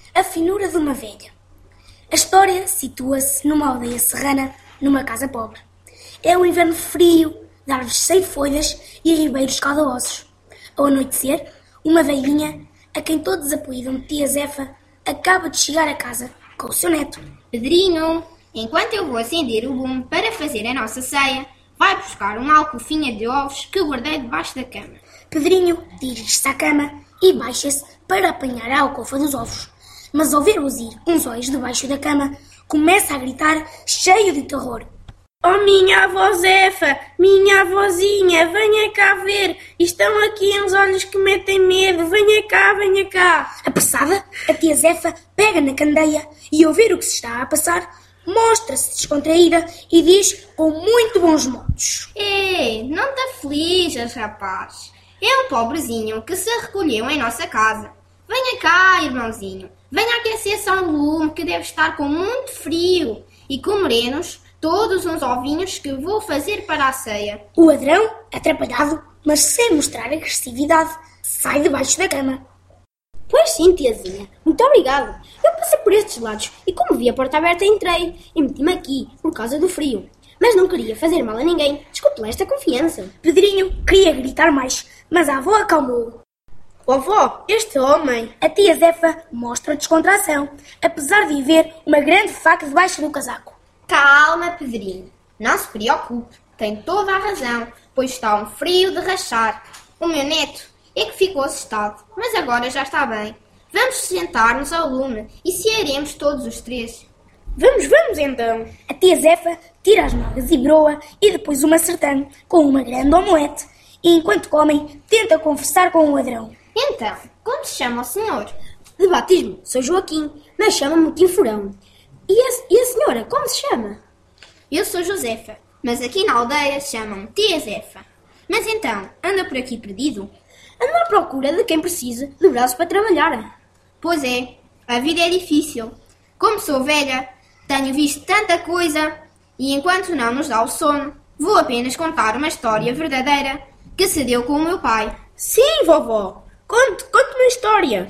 A finura de uma velha. A história situa-se numa aldeia serrana, numa casa pobre. É um inverno frio, de árvores sem folhas e ribeiros caudalosos. Ao anoitecer, uma velhinha, a quem todos apelidam de Tia Zefa, acaba de chegar a casa com o seu neto. Pedrinho, enquanto eu vou acender o lume para fazer a nossa ceia, vai buscar uma alcofinha de ovos que eu guardei debaixo da cama. Pedrinho dirige-se à cama e baixa-se para apanhar a alcova dos ovos. Mas ao ver luzir uns olhos debaixo da cama, começa a gritar cheio de terror. Oh, minha avó Zefa, minha avózinha, venha cá ver. Estão aqui uns olhos que metem medo. Venha cá, venha cá. Apressada, a Tia Zefa pega na candeia e, ao ver o que se está a passar, mostra-se descontraída e diz com muito bons modos. Não te aflijas, rapaz. É um pobrezinho que se recolheu em nossa casa. Venha cá, irmãozinho. Venha aquecer-se ao lume, que deve estar com muito frio. E comeremos todos uns ovinhos que vou fazer para a ceia. O ladrão, atrapalhado, mas sem mostrar agressividade, sai debaixo da cama. Pois sim, tiazinha. Muito obrigado. Eu passei por estes lados e, como vi a porta aberta, entrei e meti-me aqui por causa do frio. Mas não queria fazer mal a ninguém. Desculpe lá esta confiança. Pedrinho queria gritar mais, mas a avó acalmou-o. Oh, avó, este homem... A Tia Zefa mostra descontração, apesar de ver uma grande faca debaixo do casaco. Calma, Pedrinho. Não se preocupe. Tem toda a razão, pois está um frio de rachar. O meu neto é que ficou assustado, mas agora já está bem. Vamos sentar-nos ao lume e cearemos todos os três. Vamos então. A Tia Zefa tira as malgas e broa e depois uma sertã com uma grande omelete. E enquanto comem, tenta conversar com o ladrão. Então, como se chama o senhor? De batismo, sou Joaquim, mas chama-me Tinfurão. E a senhora, como se chama? Eu sou Josefa, mas aqui na aldeia chamam-me Tia Zefa. Mas então, anda por aqui perdido? Ando à procura de quem precise de braços para trabalhar. Pois é, a vida é difícil. Como sou velha, tenho visto tanta coisa e enquanto não nos dá o sono, vou apenas contar uma história verdadeira que se deu com o meu pai. Sim, vovó. Conte-me a história.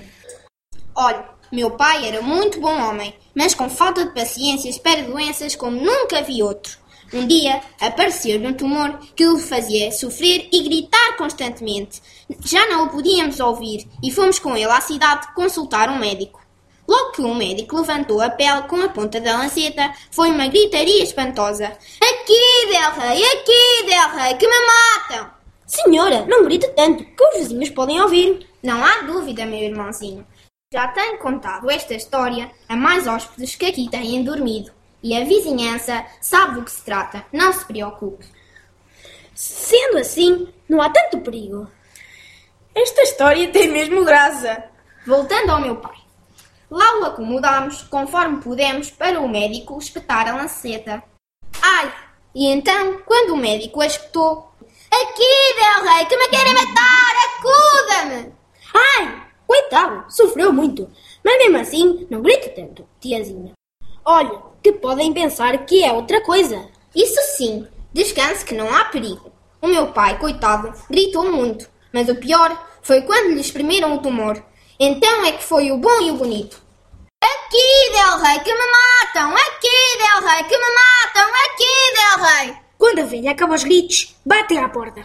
Olha, meu pai era muito bom homem, mas com falta de paciência espera doenças como nunca vi outro. Um dia apareceu-lhe um tumor que o fazia sofrer e gritar constantemente. Já não o podíamos ouvir e fomos com ele à cidade consultar um médico. Logo que o médico levantou a pele com a ponta da lanceta, foi uma gritaria espantosa. Aqui, Del Rey, que me matam! Senhora, não grite tanto, que os vizinhos podem ouvir. Não há dúvida, meu irmãozinho. Já tenho contado esta história a mais hóspedes que aqui têm dormido. E a vizinhança sabe do que se trata. Não se preocupe. Sendo assim, não há tanto perigo. Esta história tem mesmo graça. Voltando ao meu pai. Lá o acomodámos, conforme pudemos, para o médico espetar a lanceta. Ai! E então, quando o médico a espetou... Aqui, Del Rey, que me querem matar! Acuda-me! Ai! Coitado, sofreu muito. Mas mesmo assim, não grite tanto, tiazinha. Olha, que podem pensar que é outra coisa. Isso sim, descanse que não há perigo. O meu pai, coitado, gritou muito. Mas o pior foi quando lhe exprimiram o tumor. Então é que foi o bom e o bonito. Aqui, Del Rey, que me matam! Aqui, Del Rey, que me matam! Aqui, Del Rey! Quando a velha acaba os gritos, bate à porta.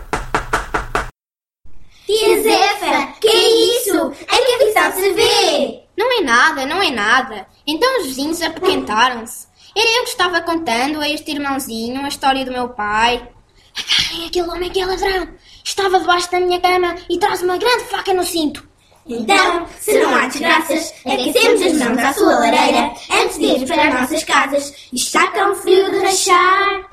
Tia Zefa, que é isso? É que a visão se vê! Não é nada. Então os vizinhos apoquentaram-se. Era eu que estava contando a este irmãozinho a história do meu pai. Agarrem aquele homem que é ladrão. Estava debaixo da minha cama e traz uma grande faca no cinto. Então, se não há desgraças, aquecemos as mãos à sua lareira antes de ir para as nossas casas. E está tão frio de rachar.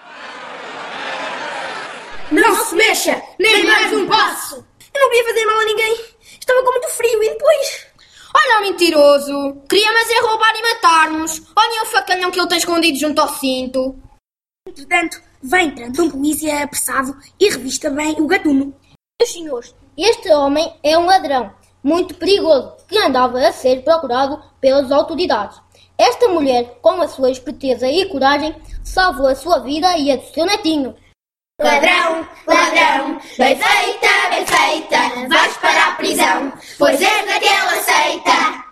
Não se mexa, nem mais um passo! Eu não queria fazer mal a ninguém. Estava com muito frio e depois... Olha o mentiroso! Queria-mas é roubar e matar-nos. Olha o facalhão que ele tem escondido junto ao cinto. Entretanto, vem entrando um polícia apressado e revista bem o gatuno. Meus senhores, este homem é um ladrão muito perigoso que andava a ser procurado pelas autoridades. Esta mulher, com a sua esperteza e coragem, salvou a sua vida e a do seu netinho. Ladrão, ladrão, bem feita, vais para a prisão, pois és daquela seita.